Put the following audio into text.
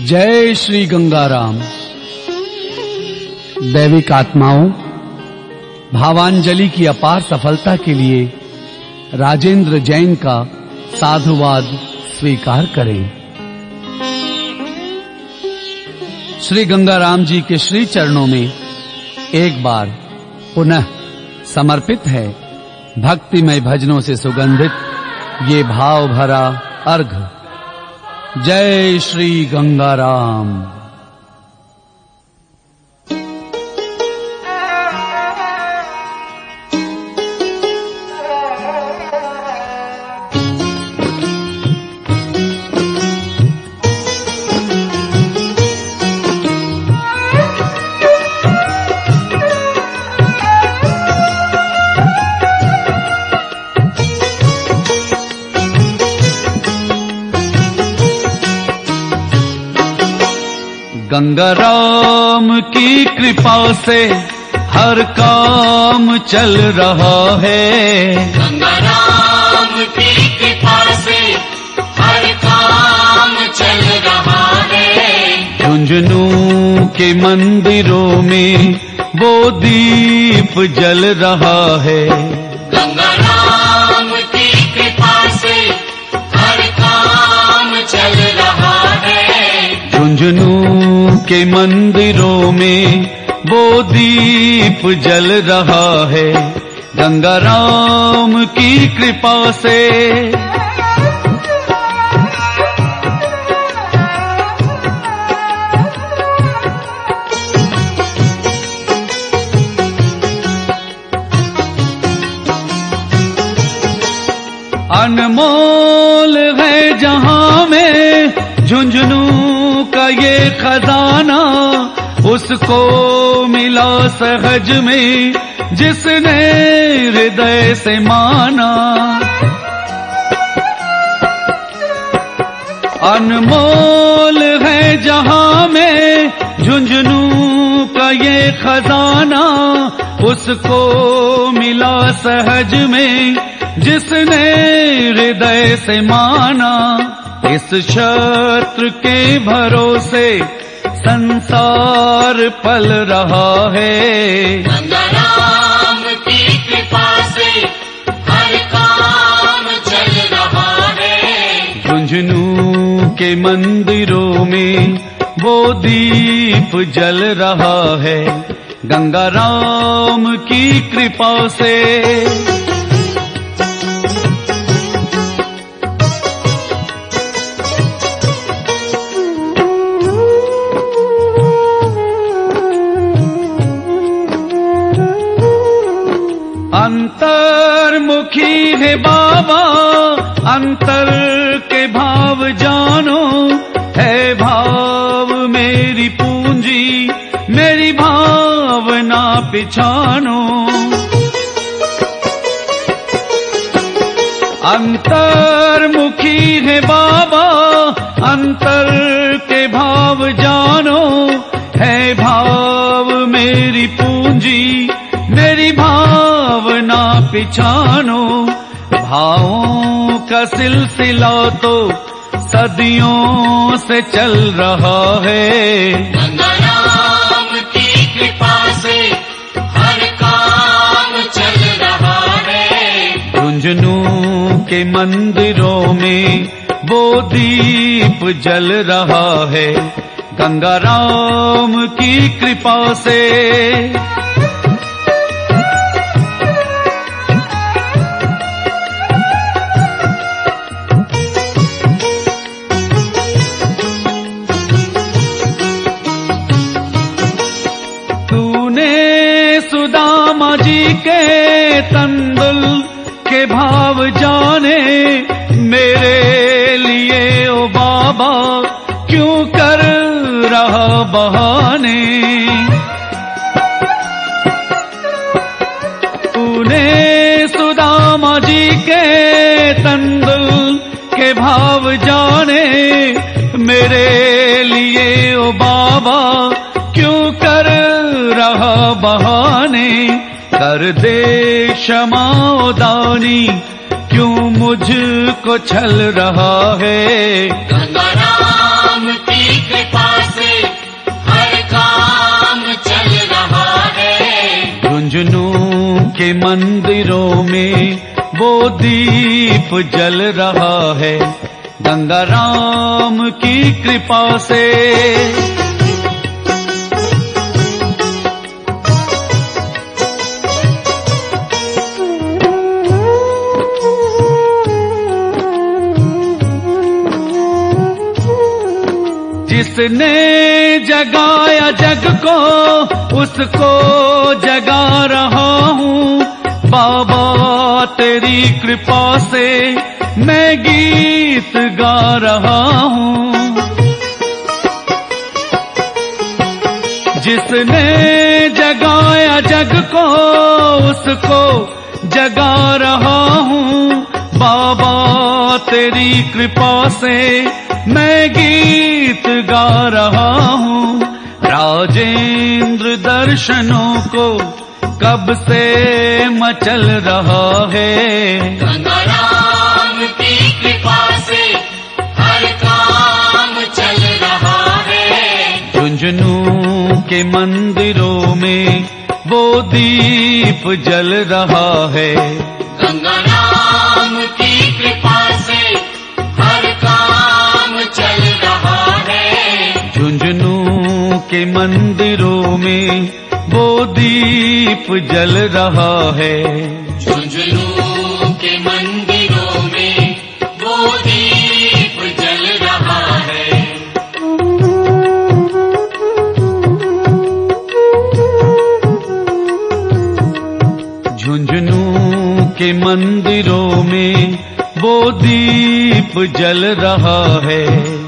जय श्री गंगाराम। दैविक आत्माओं, भावांजलि की अपार सफलता के लिए राजेंद्र जैन का साधुवाद स्वीकार करें। श्री गंगाराम जी के श्री चरणों में एक बार पुनः समर्पित है भक्तिमय भजनों से सुगंधित ये भाव भरा अर्घ। जय श्री गंगाराम। गंगाराम की कृपा से हर काम चल रहा है। गंगाराम की कृपा से हर काम चल रहा है। झुंझुनू के मंदिरों में वो दीप जल रहा है। गंगाराम की कृपा से हर काम चल रहा है। झुंझुनू के मंदिरों में वो दीप जल रहा है। गंगाराम की कृपा से अनमोल है जहां में झुंझुनू का ये खजाना, उसको मिला सहज में जिसने हृदय से माना। अनमोल है जहां में झुंझुनू का ये खजाना, उसको मिला सहज में जिसने हृदय से माना। इस शस्त्र के भरोसे संसार पल रहा है। गंगाराम की कृपा से हर काम चल रहा है। झुंझुनू के मंदिरों में वो दीप जल रहा है। गंगाराम की कृपा से अंतर्मुखी है बाबा, अंतर के भाव जानो। है भाव मेरी पूंजी, मेरी भावना पिछानो। अंतर्मुखी है बाबा, अंतर के भाव जानो। है भाव मेरी पूंजी, मेरी भावना पिछानो। भावों का सिलसिला तो सदियों से चल रहा है। गंगाराम की कृपा से हर काम चल रहा है। झुंझुनू के मंदिरों में वो दीप जल रहा है। गंगाराम की कृपा से सुदामा जी के तंदुल के भाव जाने। मेरे लिए ओ बाबा क्यों कर रहा बहाने। तूने सुदामा जी के तंदुल के भाव जाने। मेरे लिए ओ बाबा क्यों कर रहा बहाने। कर दे क्षमा ओ दानी, क्यों मुझको छल रहा है। गंगाराम की कृपा से हर काम चल रहा है। झुंझुनू के मंदिरों में वो दीप जल रहा है, गंगा राम की कृपा से। जिसने जगाया जग को उसको जगा रहा हूँ, बाबा तेरी कृपा से मैं गीत गा रहा हूँ। जिसने जगाया जग को उसको जगा रहा हूँ, बाबा तेरी कृपा से मैं गीत गा रहा हूँ। राजेंद्र दर्शनों को कब से मचल रहा है, गंगा राम की कृपा से हर काम चल रहा है। झुंझुनू के मंदिरों में वो दीप जल रहा है, गंगा राम की कृपा से हर काम चल रहा है। झुंझुनू के मंदिरों में वो दीप जल रहा है। झुंझुनू के मंदिरों में वो दीप जल रहा है। झुंझुनू के मंदिरों में वो दीप जल रहा है।